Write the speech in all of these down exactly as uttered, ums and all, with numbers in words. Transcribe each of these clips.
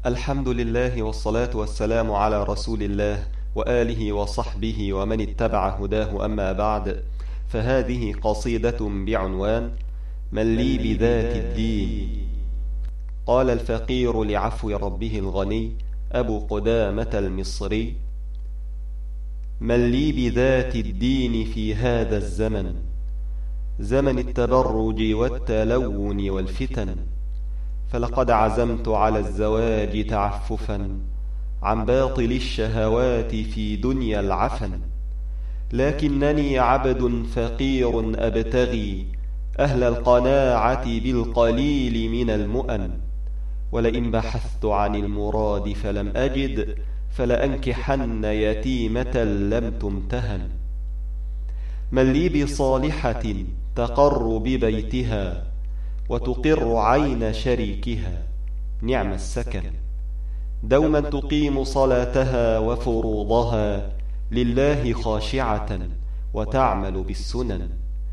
الحمد لله والصلاة والسلام على رسول الله وآله وصحبه ومن اتبع هداه، أما بعد، فهذه قصيدة بعنوان من لي بذات الدين. قال الفقير لعفو ربه الغني أبو قدامة المصري: من لي بذات الدين في هذا الزمن، زمن التبرج والتلون والفتن، فلقد عزمت على الزواج تعففا عن باطل الشهوات في دنيا العفن، لكنني عبد فقير أبتغي أهل القناعة بالقليل من المؤن، ولئن بحثت عن المراد فلم أجد فلأنكحن يتيمة لم تمتهن. من لي بصالحة تقر ببيتها وتقر عين شريكها، نعم السكن، دوما تقيم صلاتها وفروضها لله خاشعة وتعمل بالسنن،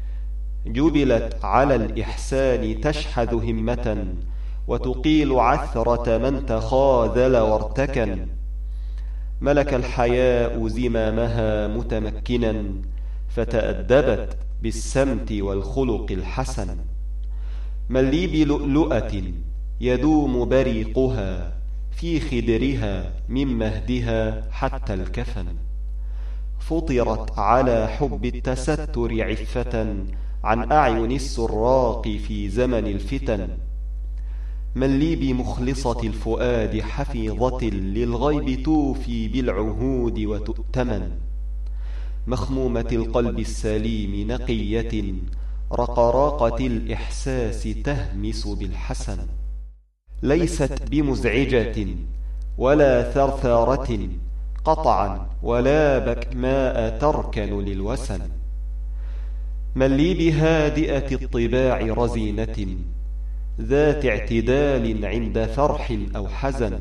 جبلت على الإحسان تشحذ همة وتقيل عثرة من تخاذل وارتكن، ملك الحياء زمامها متمكنا فتأدبت بالسمت والخلق الحسن. من لي بلؤلؤة يدوم بريقها في خدرها من مهدها حتى الكفن، فطرت على حب التستر عفة عن أعين السراق في زمن الفتن. من لي بمخلصة الفؤاد حفيظة للغيب توفي بالعهود وتؤتمن، مخمومة القلب السليم نقية رقراقة الإحساس تهمس بالحسن، ليست بمزعجة ولا ثرثارة قطعا ولا بكماء تركن للوسن. من لي بهادئة الطباع رزينة ذات اعتدال عند فرح أو حزن،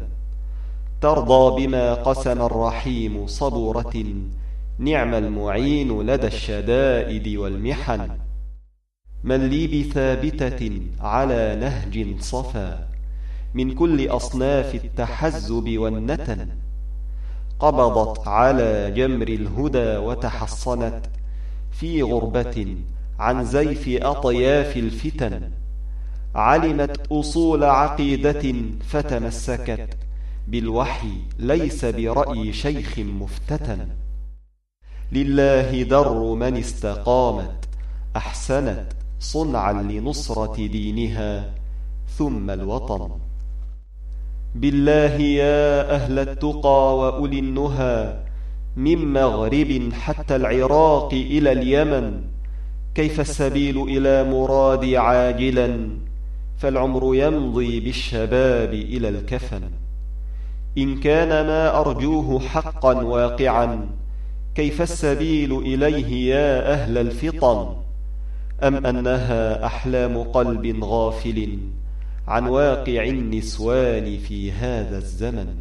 ترضى بما قسم الرحيم صبورة نعم المعين لدى الشدائد والمحن. من لي بثابتة على نهج صفا من كل أصناف التحزب والنتن، قبضت على جمر الهدى وتحصنت في غربة عن زيف أطياف الفتن، علمت أصول عقيدة فتمسكت بالوحي ليس برأي شيخ مفتتن. لله در من استقامت أحسنت صنعا لنصرة دينها ثم الوطن. بالله يا أهل التقى وأولي النهى من مغرب حتى العراق إلى اليمن، كيف السبيل إلى مرادي عاجلا فالعمر يمضي بالشباب إلى الكفن. إن كان ما أرجوه حقا واقعا كيف السبيل إليه يا أهل الفطن، أم أنها أحلام قلب غافل عن واقع النسوان في هذا الزمن.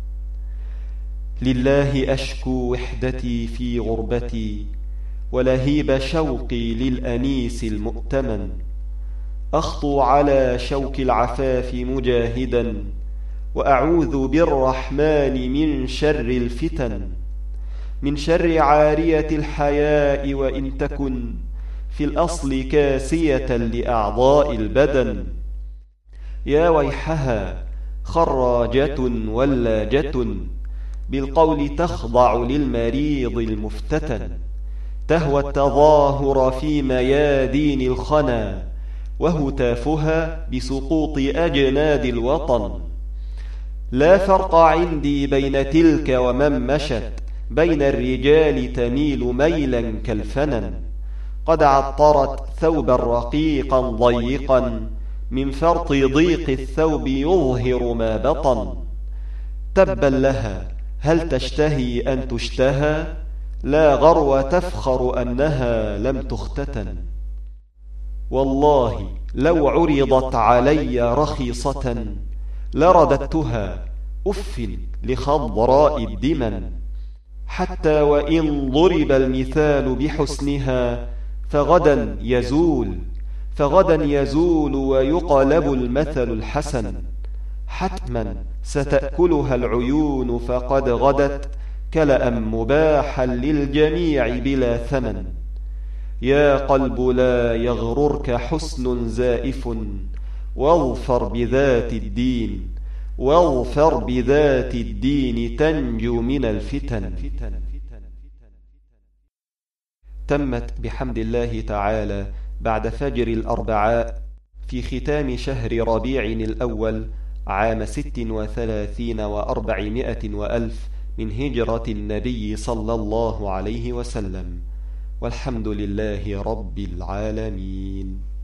لله أشكو وحدتي في غربتي ولهيب شوقي للأنيس المؤتمن، أخطو على شوك العفاف مجاهدا وأعوذ بالرحمن من شر الفتن، من شر عارية الحياء وإن تكن في الأصل كاسية لأعضاء البدن. يا ويحها خراجة ولاجة بالقول تخضع للمريض المفتتن، تهوى التظاهر في ميادين الخنا وهتافها بسقوط أجناد الوطن. لا فرق عندي بين تلك ومن مشت بين الرجال تميل ميلا كالفنن، قد عطرت ثوبا رقيقا ضيقا من فرط ضيق الثوب يظهر ما بطن. تبا لها هل تشتهي أن تشتهى، لا غرو تفخر أنها لم تختتن. والله لو عرضت علي رخيصة لرددتها أف لخضراء الدمن، حتى وإن ضرب المثال بحسنها فغدا يزول فغدا يزول ويقلب المثل الحسن. حتما ستأكلها العيون فقد غدت كلأ مباحا للجميع بلا ثمن. يا قلب لا يغررك حسن زائف واظفر بذات الدين واظفر بذات الدين تنجو من الفتن. تمت بحمد الله تعالى بعد فجر الأربعاء في ختام شهر ربيع الأول عام ست وثلاثين وأربعمائة وألف من هجرة النبي صلى الله عليه وسلم، والحمد لله رب العالمين.